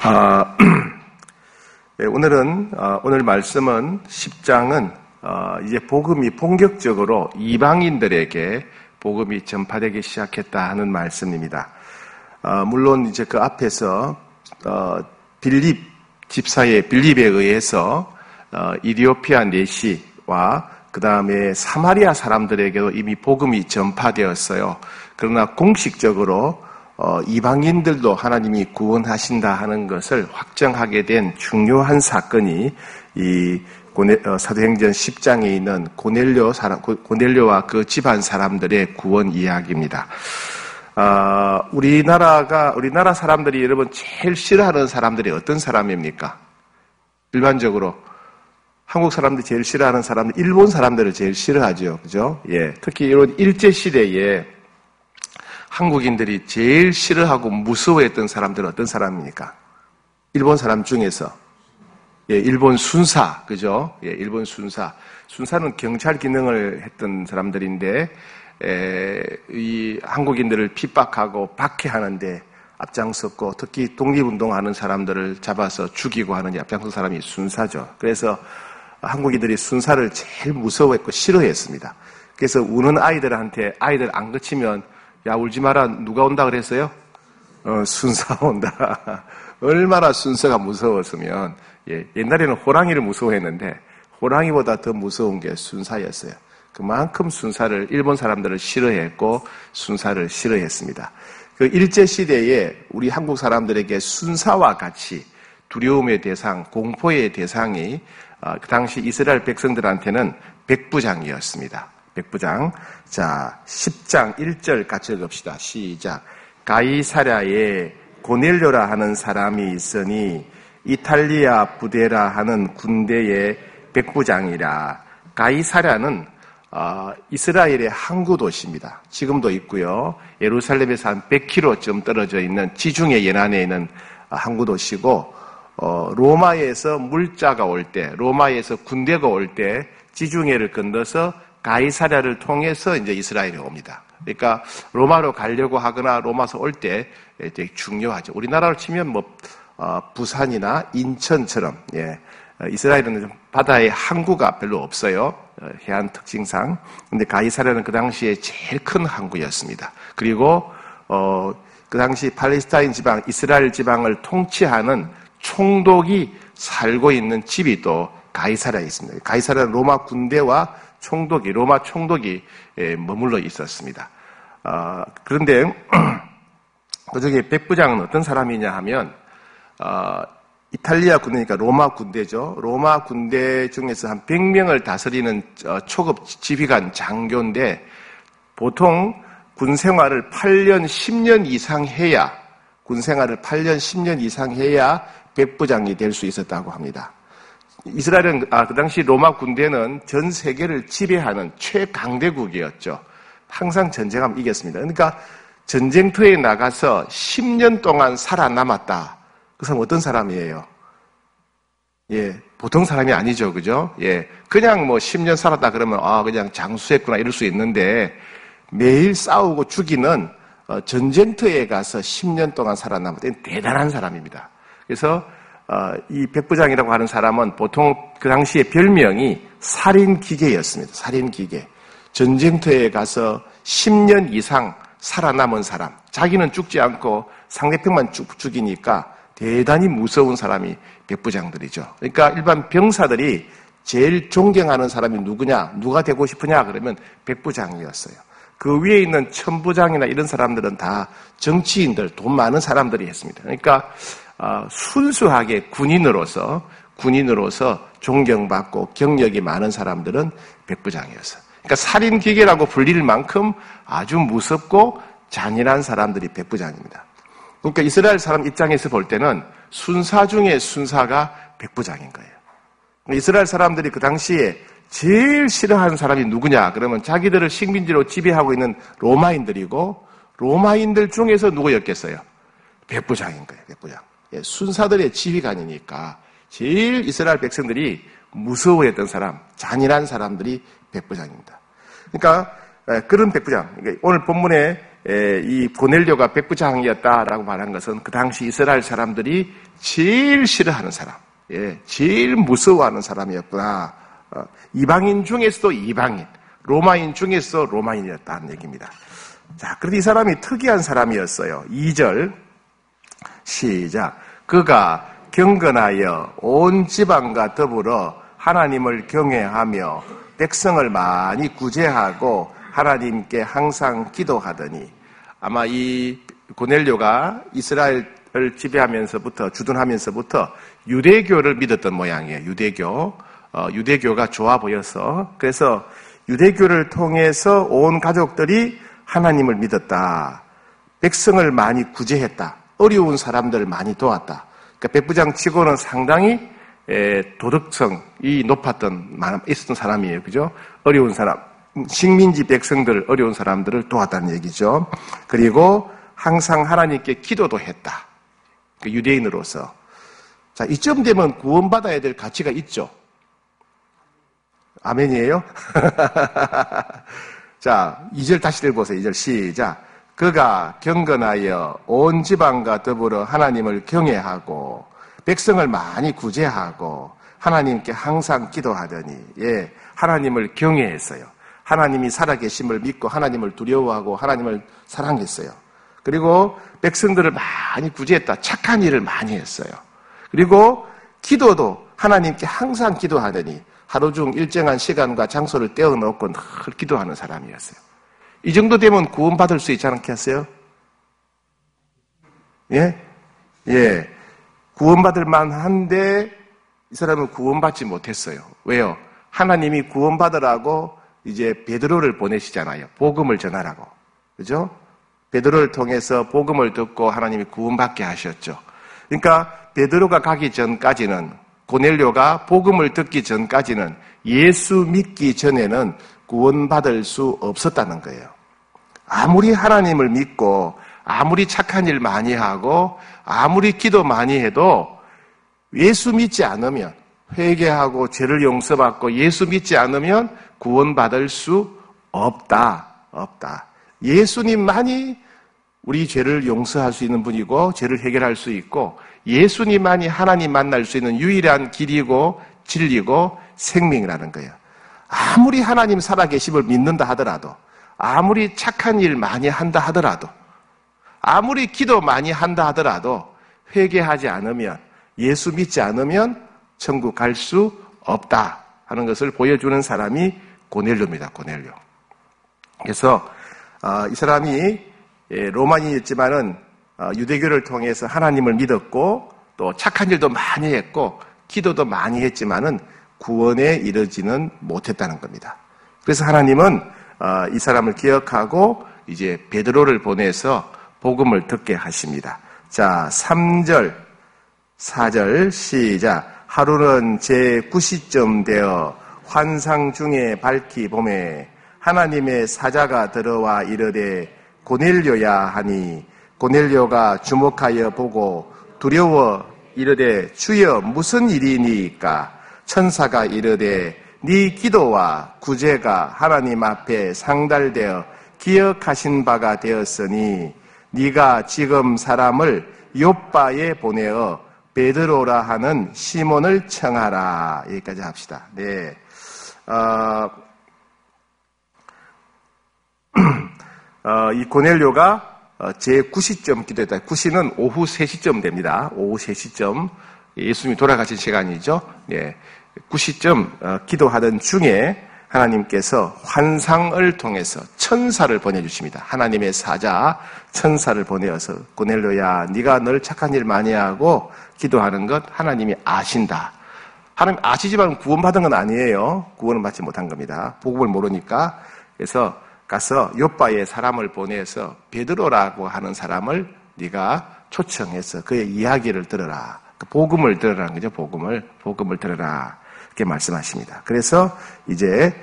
네, 오늘 말씀은 10장은 이제 복음이 본격적으로 이방인들에게 복음이 전파되기 시작했다 하는 말씀입니다. 물론 이제 그 앞에서 빌립 집사의 빌립에 의해서 이디오피아 내시와 그 다음에 사마리아 사람들에게도 이미 복음이 전파되었어요. 그러나 공식적으로 이방인들도 하나님이 구원하신다 하는 것을 확정하게 된 중요한 사건이 이 사도행전 10장에 있는 고넬료와 그 집안 사람들의 구원 이야기입니다. 우리나라 사람들이 여러분 제일 싫어하는 사람들이 어떤 사람입니까? 일반적으로 한국 사람들이 제일 싫어하는 사람들, 일본 사람들을 제일 싫어하죠, 그죠? 예, 특히 이런 일제 시대에 한국인들이 제일 싫어하고 무서워했던 사람들은 어떤 사람입니까? 일본 사람 중에서. 예, 일본 순사, 그죠? 예, 일본 순사. 순사는 경찰 기능을 했던 사람들인데, 이 한국인들을 핍박하고 박해하는데 앞장섰고, 특히 독립운동하는 사람들을 잡아서 죽이고 하는 앞장선 사람이 순사죠. 그래서 한국인들이 순사를 제일 무서워했고 싫어했습니다. 그래서 우는 아이들한테 아이들 안 그치면 야, 울지 마라. 누가 온다 그랬어요? 순사 온다. 얼마나 순사가 무서웠으면, 예, 옛날에는 호랑이를 무서워했는데, 호랑이보다 더 무서운 게 순사였어요. 그만큼 순사를, 일본 사람들을 싫어했고, 순사를 싫어했습니다. 그 일제시대에 우리 한국 사람들에게 순사와 같이 두려움의 대상, 공포의 대상이, 그 당시 이스라엘 백성들한테는 백부장이었습니다. 백부장. 자, 10장 1절 같이 읽읍시다. 시작. 가이사랴에 고넬료라 하는 사람이 있으니 이탈리아 부대라 하는 군대의 백부장이라. 가이사랴는 이스라엘의 항구 도시입니다. 지금도 있고요. 예루살렘에서 한 100km쯤 떨어져 있는 지중해 연안에 있는 항구 도시고, 로마에서 물자가 올 때, 로마에서 군대가 올 때 지중해를 건너서 가이사랴를 통해서 이제 이스라엘에 옵니다. 그러니까 로마로 가려고 하거나 로마서 올 때 되게 중요하죠. 우리나라로 치면 부산이나 인천처럼, 예, 이스라엘은 바다에 항구가 별로 없어요. 해안 특징상. 근데 가이사랴는 그 당시에 제일 큰 항구였습니다. 그리고 그 당시 팔레스타인 지방, 이스라엘 지방을 통치하는 총독이 살고 있는 집이 또 가이사랴에 있습니다. 가이사랴는 로마 군대와 로마 총독이 머물러 있었습니다. 그런데 그중에 백부장은 어떤 사람이냐 하면 이탈리아 군대니까 로마 군대죠. 로마 군대 중에서 한 100명을 다스리는 초급 지휘관 장교인데, 보통 군 생활을 8년, 10년 이상 해야, 백부장이 될 수 있었다고 합니다. 이스라엘은 그 당시 로마 군대는 전 세계를 지배하는 최강대국이었죠. 항상 전쟁하면 이겼습니다. 그러니까 전쟁터에 나가서 10년 동안 살아남았다. 그 사람 어떤 사람이에요? 예, 보통 사람이 아니죠, 그죠? 예, 그냥 10년 살았다 그러면 그냥 장수했구나 이럴 수 있는데, 매일 싸우고 죽이는 전쟁터에 가서 10년 동안 살아남았던 대단한 사람입니다. 그래서 이 백부장이라고 하는 사람은 보통 그 당시에 별명이 살인기계였습니다. 살인기계. 전쟁터에 가서 10년 이상 살아남은 사람. 자기는 죽지 않고 상대편만 죽이니까 대단히 무서운 사람이 백부장들이죠. 그러니까 일반 병사들이 제일 존경하는 사람이 누구냐, 누가 되고 싶으냐 그러면 백부장이었어요. 그 위에 있는 천부장이나 이런 사람들은 다 정치인들, 돈 많은 사람들이 했습니다. 그러니까 순수하게 군인으로서 존경받고 경력이 많은 사람들은 백부장이었어요. 그러니까 살인기계라고 불릴 만큼 아주 무섭고 잔인한 사람들이 백부장입니다. 그러니까 이스라엘 사람 입장에서 볼 때는 순사 중에 순사가 백부장인 거예요. 이스라엘 사람들이 그 당시에 제일 싫어하는 사람이 누구냐? 그러면 자기들을 식민지로 지배하고 있는 로마인들이고, 로마인들 중에서 누구였겠어요? 백부장인 거예요, 백부장. 예, 순사들의 지휘관이니까 제일 이스라엘 백성들이 무서워했던 사람, 잔인한 사람들이 백부장입니다. 그러니까 그런 백부장, 오늘 본문에 이 고넬료가 백부장이었다라고 말한 것은 그 당시 이스라엘 사람들이 제일 싫어하는 사람, 제일 무서워하는 사람이었구나. 이방인 중에서도 이방인, 로마인 중에서도 로마인이었다는 얘기입니다. 자, 그런데 이 사람이 특이한 사람이었어요. 2절 시작. 그가 경건하여 온 지방과 더불어 하나님을 경외하며 백성을 많이 구제하고 하나님께 항상 기도하더니, 아마 이 고넬료가 이스라엘을 지배하면서부터, 주둔하면서부터 유대교를 믿었던 모양이에요. 유대교가 좋아 보여서. 그래서 유대교를 통해서 온 가족들이 하나님을 믿었다. 백성을 많이 구제했다. 어려운 사람들을 많이 도왔다. 그러니까 백부장 치고는 상당히 도덕성이 있었던 사람이에요. 그죠? 어려운 사람. 식민지 백성들, 어려운 사람들을 도왔다는 얘기죠. 그리고 항상 하나님께 기도도 했다. 유대인으로서. 자, 이쯤 되면 구원받아야 될 가치가 있죠. 아멘이에요? 자, 2절 다시 읽어보세요. 2절 시작. 그가 경건하여 온 지방과 더불어 하나님을 경외하고 백성을 많이 구제하고 하나님께 항상 기도하더니, 하나님을 경외했어요. 하나님이 살아계심을 믿고 하나님을 두려워하고 하나님을 사랑했어요. 그리고 백성들을 많이 구제했다. 착한 일을 많이 했어요. 그리고 기도도 하나님께 항상 기도하더니 하루 중 일정한 시간과 장소를 떼어놓고 늘 기도하는 사람이었어요. 이 정도 되면 구원받을 수 있지 않겠어요? 구원받을 만한데 이 사람은 구원받지 못했어요. 왜요? 하나님이 구원받으라고 이제 베드로를 보내시잖아요. 복음을 전하라고. 그죠? 베드로를 통해서 복음을 듣고 하나님이 구원받게 하셨죠. 그러니까 베드로가 가기 전까지는, 고넬료가 복음을 듣기 전까지는, 예수 믿기 전에는 구원받을 수 없었다는 거예요. 아무리 하나님을 믿고 아무리 착한 일 많이 하고 아무리 기도 많이 해도 예수 믿지 않으면, 회개하고 죄를 용서받고 예수 믿지 않으면 구원받을 수 없다. 예수님만이 우리 죄를 용서할 수 있는 분이고 죄를 해결할 수 있고, 예수님만이 하나님 만날 수 있는 유일한 길이고 진리고 생명이라는 거예요. 아무리 하나님 살아계심을 믿는다 하더라도, 아무리 착한 일 많이 한다 하더라도, 아무리 기도 많이 한다 하더라도 회개하지 않으면, 예수 믿지 않으면 천국 갈 수 없다 하는 것을 보여주는 사람이 고넬료입니다. 고넬료. 그래서 이 사람이 로마인이었지만은 유대교를 통해서 하나님을 믿었고 또 착한 일도 많이 했고 기도도 많이 했지만은 구원에 이르지는 못했다는 겁니다. 그래서 하나님은 이 사람을 기억하고 이제 베드로를 보내서 복음을 듣게 하십니다. 자, 3절, 4절 시작. 하루는 제9시쯤 되어 환상 중에 밝히 봄에 하나님의 사자가 들어와 이르되 고넬료야 하니, 고넬료가 주목하여 보고 두려워 이르되 주여 무슨 일이니까? 천사가 이르되 네 기도와 구제가 하나님 앞에 상달되어 기억하신 바가 되었으니 네가 지금 사람을 욥바에 보내어 베드로라 하는 시몬을 청하라. 여기까지 합시다. 네. 이 고넬료가 제9시쯤 기도했다. 9시는 오후 3시쯤 됩니다. 오후 3시쯤. 예수님이 돌아가신 시간이죠. 예. 9시쯤 기도하던 중에 하나님께서 환상을 통해서 천사를 보내주십니다. 하나님의 사자 천사를 보내어서 고넬료야, 네가 늘 착한 일 많이 하고 기도하는 것 하나님이 아신다. 하나님 아시지만 구원받은 건 아니에요. 구원은 받지 못한 겁니다. 복음을 모르니까. 그래서 가서 욥바에 사람을 보내서 베드로라고 하는 사람을 네가 초청해서 그의 이야기를 들어라. 복음을 들으라는 거죠. 복음을 들어라. 이렇게 말씀하십니다. 그래서 이제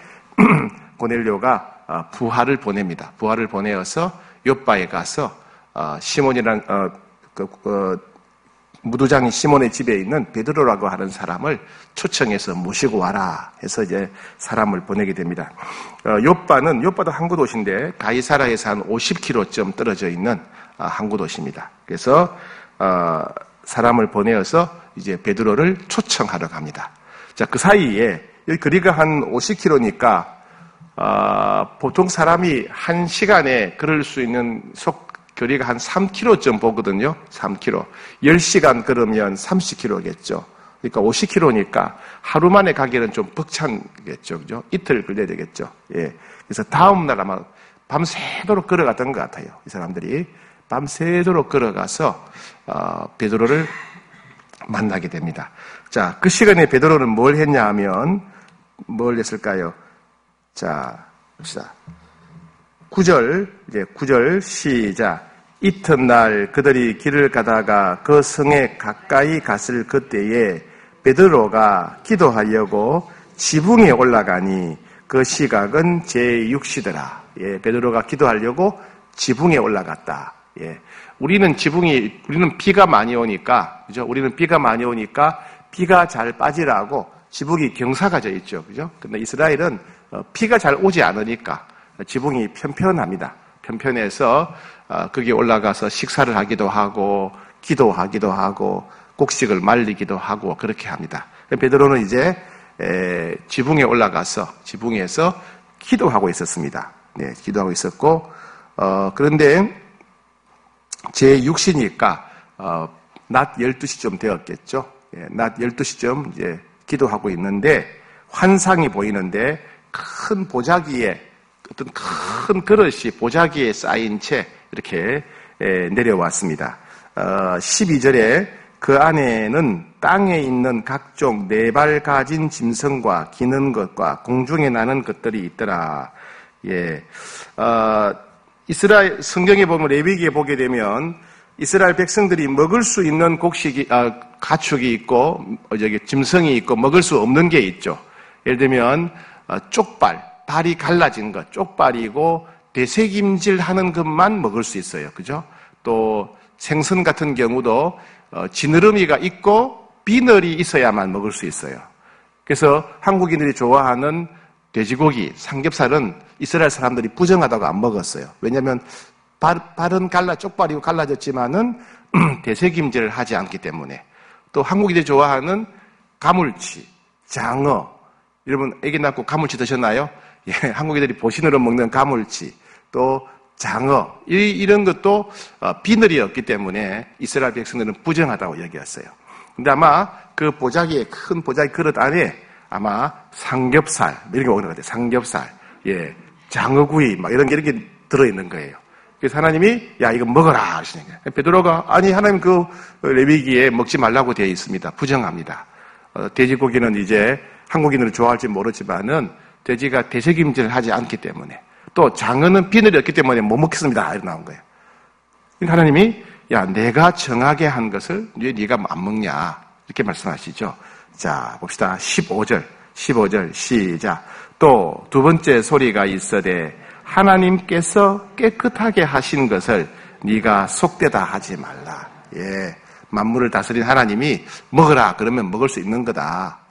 고넬료가 부하를 보냅니다. 부하를 보내어서 욥바에 가서 시몬이란 무도장인 시몬의 집에 있는 베드로라고 하는 사람을 초청해서 모시고 와라 해서 이제 사람을 보내게 됩니다. 요빠도 항구 도시인데 가이사라에서 한 50km쯤 떨어져 있는 항구 도시입니다. 그래서 사람을 보내어서 이제 베드로를 초청하러 갑니다. 자, 그 사이에 여기 거리가 한 50km니까 보통 사람이 한 시간에 걸을 수 있는 거리가 한 3km쯤 보거든요. 3km. 10시간 걸으면 30km겠죠. 그러니까 50km니까 하루 만에 가기에는 좀 벅찬겠죠. 그죠? 이틀 걸려야 되겠죠. 예. 그래서 다음날 아마 밤새도록 걸어갔던 것 같아요. 이 사람들이 밤새도록 걸어가서 베드로를 만나게 됩니다. 자, 그 시간에 베드로는 뭘 했냐 하면 뭘 했을까요? 자, 봅시다. 9절 시작. 이튿날 그들이 길을 가다가 그 성에 가까이 갔을 그때에 베드로가 기도하려고 지붕에 올라가니 그 시각은 제6시더라. 예, 베드로가 기도하려고 지붕에 올라갔다. 예. 우리는 비가 많이 오니까, 그죠? 우리는 비가 많이 오니까 비가 잘 빠지라고 지붕이 경사가 있죠. 그죠? 근데 이스라엘은 비가 잘 오지 않으니까 지붕이 편편합니다. 편편해서 거기 올라가서 식사를 하기도 하고 기도하기도 하고 곡식을 말리기도 하고 그렇게 합니다. 베드로는 이제 지붕에 올라가서 지붕에서 기도하고 있었습니다. 네, 기도하고 있었고 그런데 제6시니까 낮 12시쯤 되었겠죠. 예, 낮 12시쯤 이제 기도하고 있는데 환상이 보이는데 큰 보자기에 어떤 큰 그릇이 보자기에 쌓인 채 이렇게 내려왔습니다. 12절에 그 안에는 땅에 있는 각종 4발 가진 짐승과 기는 것과 공중에 나는 것들이 있더라. 예, 이스라엘 성경에 보면 레위기에 보게 되면 이스라엘 백성들이 먹을 수 있는 가축이 있고 짐승이 있고 먹을 수 없는 게 있죠. 예를 들면 쪽발, 발이 갈라진 것, 쪽발이고 되새김질하는 것만 먹을 수 있어요. 그죠? 또 생선 같은 경우도 지느러미가 있고 비늘이 있어야만 먹을 수 있어요. 그래서 한국인들이 좋아하는 돼지고기, 삼겹살은 이스라엘 사람들이 부정하다고 안 먹었어요. 왜냐하면 발은 쪽발이고 갈라졌지만은 되새김질을 하지 않기 때문에. 또 한국인들이 좋아하는 가물치, 장어. 여러분 애기 낳고 가물치 드셨나요? 예, 한국인들이 보신으로 먹는 가물치, 또 장어 이런 것도 비늘이 없기 때문에 이스라엘 백성들은 부정하다고 여겼어요. 근데 아마 그 큰 보자기 그릇 안에 아마 삼겹살 이런 게 오는 것 같아요. 삼겹살, 예, 장어구이 막 이런 게 이렇게 들어있는 거예요. 그래서 하나님이 야 이거 먹어라 하시는 거예요. 베드로가 아니 하나님 그 레위기에 먹지 말라고 되어 있습니다. 부정합니다. 돼지고기는 이제 한국인으로 좋아할지 모르지만은 돼지가 되새김질을 하지 않기 때문에 또 장어는 비늘이 없기 때문에 못 먹겠습니다. 이렇게 나온 거예요. 그러니까 하나님이 야 내가 정하게 한 것을 왜 네가 안 먹냐 이렇게 말씀하시죠. 자 봅시다. 15절 시작. 또 두 번째 소리가 있어되 하나님께서 깨끗하게 하신 것을 네가 속되다 하지 말라. 예, 만물을 다스린 하나님이 먹으라 그러면 먹을 수 있는 거다.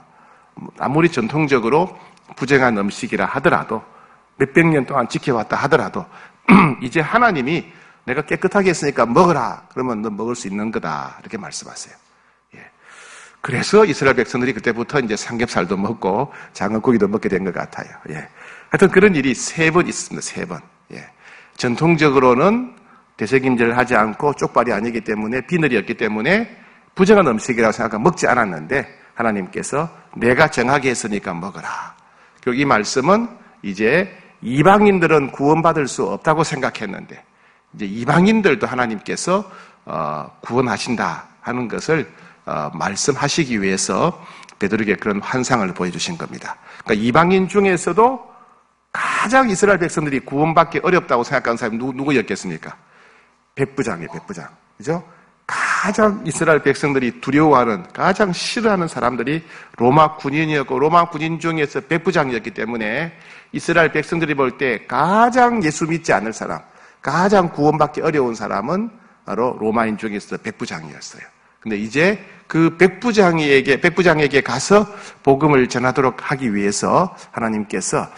아무리 전통적으로 부정한 음식이라 하더라도 몇백 년 동안 지켜왔다 하더라도 이제 하나님이 내가 깨끗하게 했으니까 먹으라 그러면 너 먹을 수 있는 거다 이렇게 말씀하세요. 예. 그래서 이스라엘 백성들이 그때부터 이제 삼겹살도 먹고 장어고기도 먹게 된 것 같아요. 예. 하여튼 그런 일이 3번 있습니다. 3번. 예. 전통적으로는 되새김질을 하지 않고 쪽발이 아니기 때문에 비늘이었기 때문에 부정한 음식이라고 생각하고 먹지 않았는데 하나님께서 내가 정하게 했으니까 먹어라. 이 말씀은 이제 이방인들은 구원받을 수 없다고 생각했는데 이제 이방인들도 하나님께서 구원하신다 하는 것을 말씀하시기 위해서 베드로에게 그런 환상을 보여주신 겁니다. 그러니까 이방인 중에서도 가장 이스라엘 백성들이 구원받기 어렵다고 생각하는 사람이 누구였겠습니까? 백부장이에요, 백부장. 그죠? 가장 이스라엘 백성들이 두려워하는, 가장 싫어하는 사람들이 로마 군인이었고, 로마 군인 중에서 백부장이었기 때문에 이스라엘 백성들이 볼 때 가장 예수 믿지 않을 사람, 가장 구원받기 어려운 사람은 바로 로마인 중에서 백부장이었어요. 근데 이제 그 백부장에게 가서 복음을 전하도록 하기 위해서 하나님께서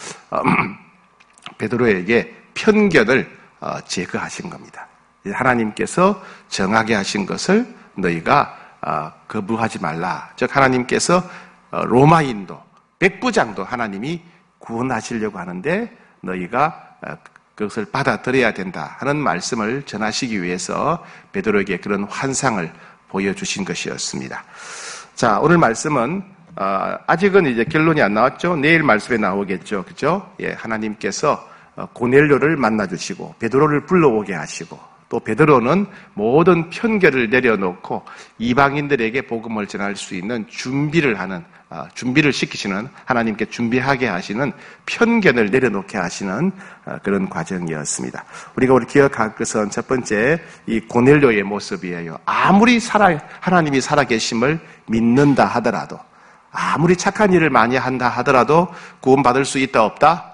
베드로에게 편견을 제거하신 겁니다. 하나님께서 정하게 하신 것을 너희가 거부하지 말라. 즉 하나님께서 로마인도 백부장도 하나님이 구원하시려고 하는데 너희가 그것을 받아들여야 된다 하는 말씀을 전하시기 위해서 베드로에게 그런 환상을 보여주신 것이었습니다. 자, 오늘 말씀은 아직은 이제 결론이 안 나왔죠. 내일 말씀에 나오겠죠. 그죠? 예, 하나님께서 고넬료를 만나주시고 베드로를 불러오게 하시고 또 베드로는 모든 편견을 내려놓고 이방인들에게 복음을 전할 수 있는 준비를 시키시는, 하나님께 준비하게 하시는, 편견을 내려놓게 하시는 그런 과정이었습니다. 우리가 기억할 것은 첫 번째 이 고넬료의 모습이에요. 아무리 하나님이 살아계심을 믿는다 하더라도, 아무리 착한 일을 많이 한다 하더라도 구원받을 수 있다 없다?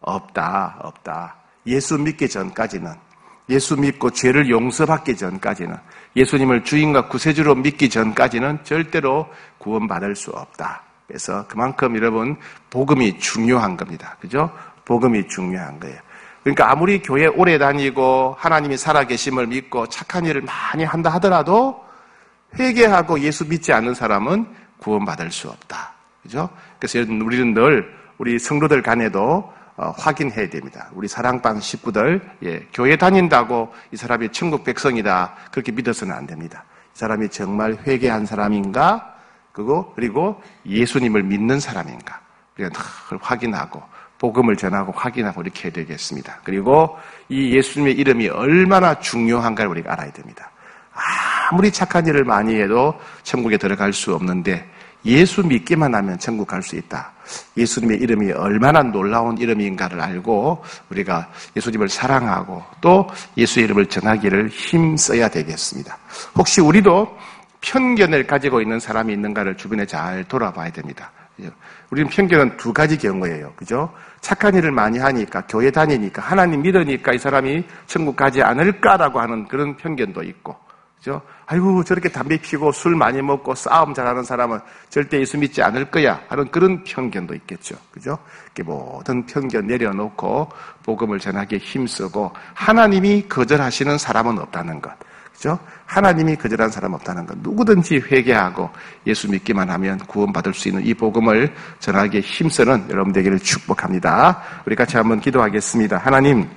없다. 예수 믿기 전까지는, 예수 믿고 죄를 용서받기 전까지는, 예수님을 주인과 구세주로 믿기 전까지는 절대로 구원받을 수 없다. 그래서 그만큼 여러분 복음이 중요한 겁니다. 그죠? 복음이 중요한 거예요. 그러니까 아무리 교회 오래 다니고 하나님이 살아계심을 믿고 착한 일을 많이 한다 하더라도 회개하고 예수 믿지 않는 사람은 구원받을 수 없다. 그죠? 그래서 우리는 늘 우리 성도들 간에도 확인해야 됩니다. 우리 사랑방 식구들, 교회 다닌다고 이 사람이 천국 백성이다 그렇게 믿어서는 안 됩니다. 이 사람이 정말 회개한 사람인가? 그리고 예수님을 믿는 사람인가? 우리가 늘 확인하고 복음을 전하고 확인하고 이렇게 해야 되겠습니다. 그리고 이 예수님의 이름이 얼마나 중요한가를 우리가 알아야 됩니다. 아무리 착한 일을 많이 해도 천국에 들어갈 수 없는데 예수 믿기만 하면 천국 갈 수 있다. 예수님의 이름이 얼마나 놀라운 이름인가를 알고 우리가 예수님을 사랑하고 또 예수의 이름을 전하기를 힘써야 되겠습니다. 혹시 우리도 편견을 가지고 있는 사람이 있는가를 주변에 잘 돌아봐야 됩니다. 우리는 편견은 두 가지 경우예요. 그죠? 착한 일을 많이 하니까, 교회 다니니까, 하나님 믿으니까 이 사람이 천국 가지 않을까라고 하는 그런 편견도 있고, 그죠? 아이고, 저렇게 담배 피고 술 많이 먹고 싸움 잘하는 사람은 절대 예수 믿지 않을 거야 하는 그런 편견도 있겠죠. 그죠? 모든 편견 내려놓고 복음을 전하기에 힘쓰고 하나님이 거절하시는 사람은 없다는 것. 그죠? 하나님이 거절한 사람 없다는 것. 누구든지 회개하고 예수 믿기만 하면 구원받을 수 있는 이 복음을 전하기에 힘쓰는 여러분 되기를 축복합니다. 우리 같이 한번 기도하겠습니다. 하나님,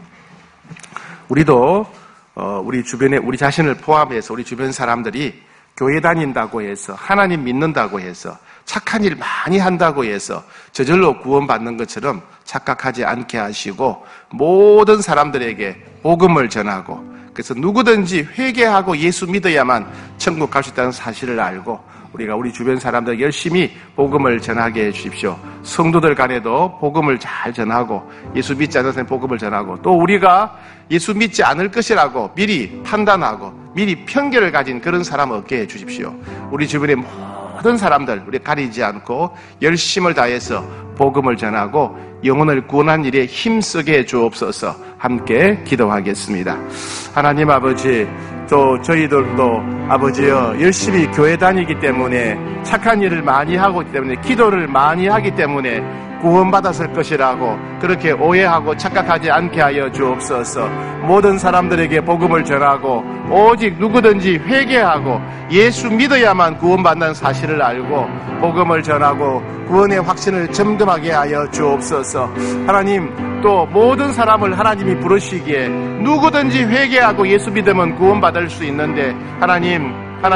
우리도 우리 주변에 우리 자신을 포함해서 우리 주변 사람들이 교회 다닌다고 해서 하나님 믿는다고 해서 착한 일 많이 한다고 해서 저절로 구원받는 것처럼 착각하지 않게 하시고 모든 사람들에게 복음을 전하고 그래서 누구든지 회개하고 예수 믿어야만 천국 갈 수 있다는 사실을 알고 우리가 우리 주변 사람들 열심히 복음을 전하게 해 주십시오. 성도들 간에도 복음을 잘 전하고 예수 믿지 않는 사람 복음을 전하고 또 우리가 예수 믿지 않을 것이라고 미리 판단하고 미리 편견을 가진 그런 사람 없게 해 주십시오. 우리 주변의 모든 사람들 우리 가리지 않고 열심을 다해서 복음을 전하고 영혼을 구원한 일에 힘쓰게 해 주옵소서. 함께 기도하겠습니다. 하나님 아버지, 또 저희들도 아버지여 열심히 교회 다니기 때문에 착한 일을 많이 하고 있기 때문에 기도를 많이 하기 때문에 구원받았을 것이라고 그렇게 오해하고 착각하지 않게 하여 주옵소서. 모든 사람들에게 복음을 전하고 오직 누구든지 회개하고 예수 믿어야만 구원받는 사실을 알고 복음을 전하고 구원의 확신을 점검하게 하여 주옵소서. 하나님, 또 모든 사람을 하나님이 부르시기에 누구든지 회개하고 예수 믿으면 구원받을 수 있는데 하나님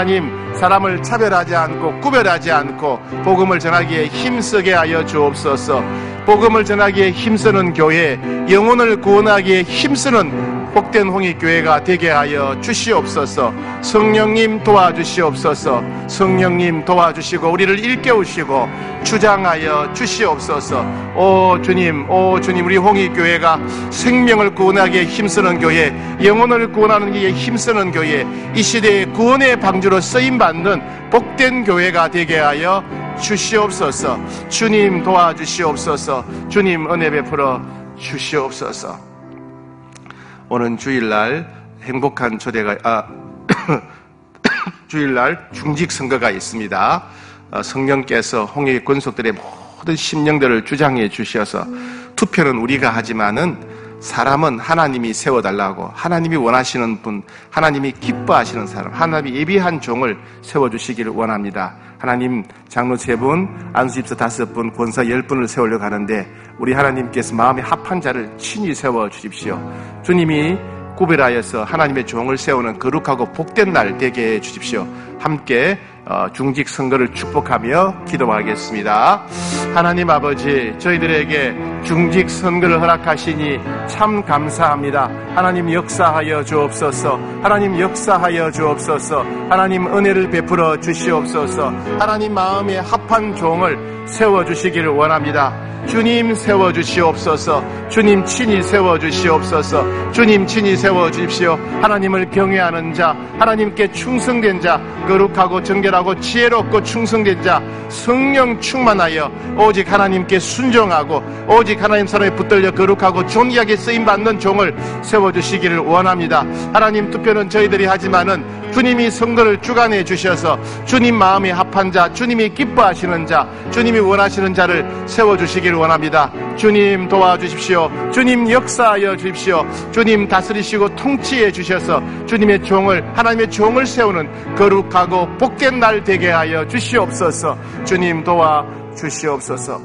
사람을 차별하지 않고 구별하지 않고 복음을 전하기에 힘쓰게 하여 주옵소서. 복음을 전하기에 힘쓰는 교회, 영혼을 구원하기에 힘쓰는 복된 홍익교회가 되게 하여 주시옵소서. 성령님 도와주시옵소서. 성령님 도와주시고 우리를 일깨우시고 주장하여 주시옵소서. 오 주님 우리 홍익교회가 생명을 구원하기에 힘쓰는 교회, 영혼을 구원하는 게 힘쓰는 교회, 이 시대의 구원의 방주로 쓰임받는 복된 교회가 되게 하여 주시옵소서. 주님 도와주시옵소서. 주님 은혜 베풀어 주시옵소서. 오는 주일날 행복한 주일날 중직선거가 있습니다. 성령께서 홍익의 권속들의 모든 심령들을 주장해 주셔서 투표는 우리가 하지만은 사람은 하나님이 세워달라고, 하나님이 원하시는 분, 하나님이 기뻐하시는 사람, 하나님이 예비한 종을 세워주시기를 원합니다. 하나님 장로 3분, 안수집사 5분, 권사 10분을 세우려고 하는데 우리 하나님께서 마음에 합한 자를 친히 세워주십시오. 주님이 구별하여서 하나님의 종을 세우는 거룩하고 복된 날 되게 해주십시오. 함께 중직 선거를 축복하며 기도하겠습니다. 하나님 아버지, 저희들에게 중직 선거를 허락하시니 참 감사합니다. 하나님 역사하여 주옵소서. 하나님 역사하여 주옵소서. 하나님 은혜를 베풀어 주시옵소서. 하나님 마음에 합한 종을 세워주시기를 원합니다. 주님 세워주시옵소서. 주님 친히 세워주시옵소서. 주님 친히 세워주십시오. 하나님을 경외하는 자, 하나님께 충성된 자, 거룩하고 정결하고 지혜롭고 충성된 자, 성령 충만하여 오직 하나님께 순종하고 오직 하나님 사람에 붙들려 거룩하고 존귀하게 쓰임받는 종을 세워주시기를 원합니다. 하나님 투표는 저희들이 하지만은 주님이 선거를 주관해 주셔서 주님 마음에 합한 자, 주님이 기뻐하시는 자, 주님이 원하시는 자를 세워주시기를 원합니다. 주님 도와주십시오. 주님 역사하여 주십시오. 주님 다스리시고 통치해 주셔서 주님의 종을, 하나님의 종을 세우는 거룩하고 복된 날 되게 하여 주시옵소서. 주님 도와주시옵소서.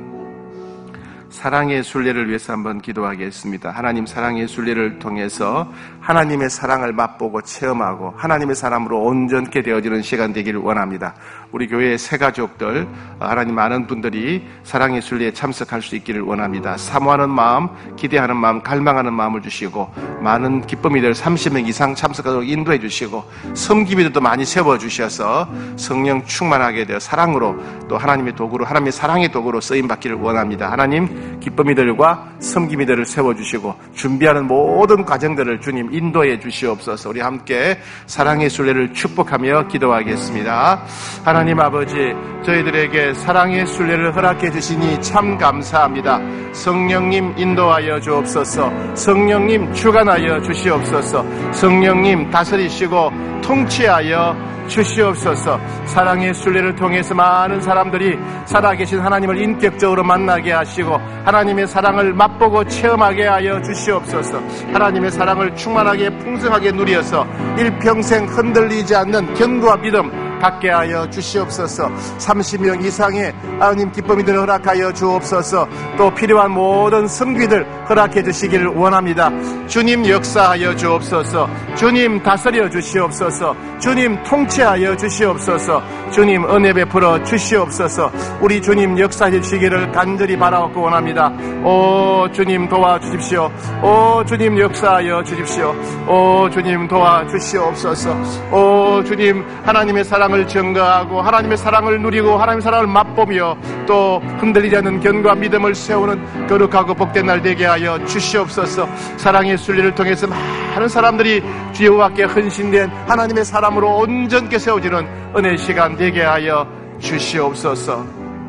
사랑의 순례를 위해서 한번 기도하겠습니다. 하나님 사랑의 순례를 통해서 하나님의 사랑을 맛보고 체험하고 하나님의 사람으로 온전케 되어지는 시간 되기를 원합니다. 우리 교회의 새 가족들, 하나님 많은 분들이 사랑의 순례에 참석할 수 있기를 원합니다. 사모하는 마음, 기대하는 마음, 갈망하는 마음을 주시고 많은 기쁨이들 30명 이상 참석하도록 인도해 주시고 섬기비들도 많이 세워주셔서 성령 충만하게 되어 사랑으로 또 하나님의 도구로, 하나님의 사랑의 도구로 쓰임받기를 원합니다. 하나님 기쁨이들과 섬기미들을 세워주시고 준비하는 모든 과정들을 주님 인도해 주시옵소서. 우리 함께 사랑의 순례를 축복하며 기도하겠습니다. 하나님 아버지, 저희들에게 사랑의 순례를 허락해 주시니 참 감사합니다. 성령님 인도하여 주옵소서. 성령님 주관하여 주시옵소서. 성령님 다스리시고 통치하여 주시옵소서. 사랑의 순례를 통해서 많은 사람들이 살아계신 하나님을 인격적으로 만나게 하시고 하나님의 사랑을 맛보고 체험하게 하여 주시옵소서. 하나님의 사랑을 충만하게 풍성하게 누려서 일평생 흔들리지 않는 견고한 믿음 갖게 하여 주시옵소서. 30명 이상의 하나님 기쁨이들 허락하여 주옵소서. 또 필요한 모든 섬기들 허락해 주시기를 원합니다. 주님 역사하여 주옵소서. 주님 다스려 주시옵소서. 주님 통치하여 주시옵소서. 주님 은혜 베풀어 주시옵소서. 우리 주님 역사해 주시기를 간절히 바라옵고 원합니다. 오 주님 도와주십시오. 오 주님 역사하여 주십시오. 오 주님 도와주시옵소서. 오 주님 하나님의 사랑을 증거하고 하나님의 사랑을 누리고 하나님의 사랑을 맛보며 또 흔들리지 않는 견고한 믿음을 세우는 거룩하고 복된 날 되게 하여 주시옵소서. 사랑의 순례를 통해서 많은 사람들이 주 여호와께 헌신된 하나님의 사람으로 온전케 세워지는 은혜의 시간 되게 하여 주시옵소서.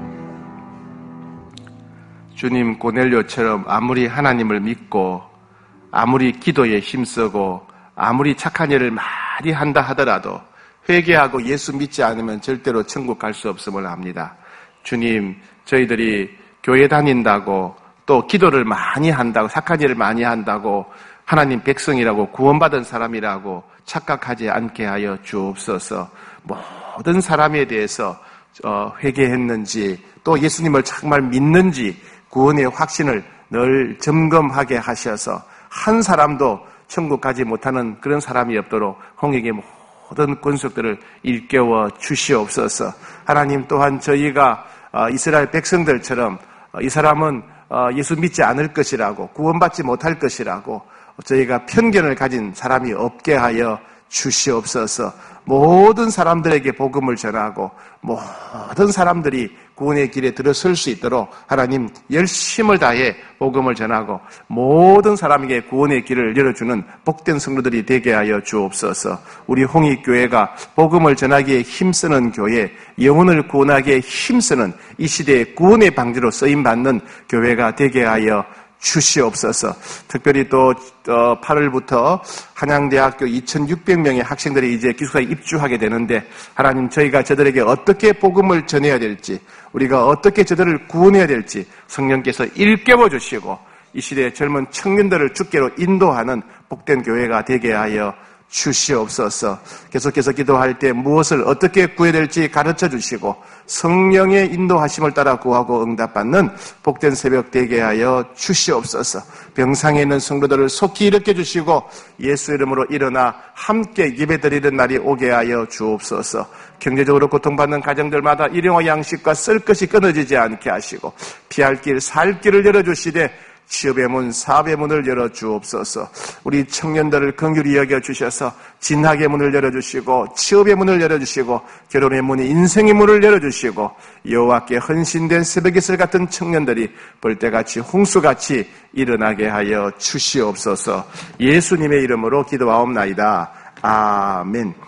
주님, 고넬료처럼 아무리 하나님을 믿고 아무리 기도에 힘쓰고 아무리 착한 일을 많이 한다 하더라도 회개하고 예수 믿지 않으면 절대로 천국 갈 수 없음을 압니다. 주님, 저희들이 교회 다닌다고 또 기도를 많이 한다고 착한 일을 많이 한다고 하나님 백성이라고 구원받은 사람이라고 착각하지 않게 하여 주옵소서. 모든 사람에 대해서 회개했는지 또 예수님을 정말 믿는지 구원의 확신을 늘 점검하게 하셔서 한 사람도 천국 가지 못하는 그런 사람이 없도록 홍익의 모든 권속들을 일깨워 주시옵소서. 하나님 또한 저희가 이스라엘 백성들처럼 이 사람은 예수 믿지 않을 것이라고 구원받지 못할 것이라고 저희가 편견을 가진 사람이 없게 하여 주시옵소서. 모든 사람들에게 복음을 전하고 모든 사람들이 구원의 길에 들어설 수 있도록 하나님 열심을 다해 복음을 전하고 모든 사람에게 구원의 길을 열어주는 복된 성도들이 되게 하여 주옵소서. 우리 홍익교회가 복음을 전하기에 힘쓰는 교회, 영혼을 구원하기에 힘쓰는 이 시대의 구원의 방지로 쓰임받는 교회가 되게 하여 주시옵소서. 특별히 또 8월부터 한양대학교 2,600명의 학생들이 이제 기숙사에 입주하게 되는데 하나님 저희가 저들에게 어떻게 복음을 전해야 될지 우리가 어떻게 저들을 구원해야 될지 성령께서 일깨워 주시고 이 시대의 젊은 청년들을 주께로 인도하는 복된 교회가 되게 하여 주시옵소서. 계속해서 기도할 때 무엇을 어떻게 구해야 될지 가르쳐 주시고 성령의 인도하심을 따라 구하고 응답받는 복된 새벽 되게 하여 주시옵소서. 병상에 있는 성도들을 속히 일으켜 주시고 예수 이름으로 일어나 함께 예배드리는 날이 오게 하여 주옵소서. 경제적으로 고통받는 가정들마다 일용할 양식과 쓸 것이 끊어지지 않게 하시고 피할 길, 살 길을 열어주시되 취업의 문, 사업의 문을 열어주옵소서. 우리 청년들을 긍휼히 여겨주셔서 진학의 문을 열어주시고 취업의 문을 열어주시고 결혼의 문이 인생의 문을 열어주시고 여호와께 헌신된 새벽이슬 같은 청년들이 벌떼같이 홍수같이 일어나게 하여 주시옵소서. 예수님의 이름으로 기도하옵나이다. 아멘.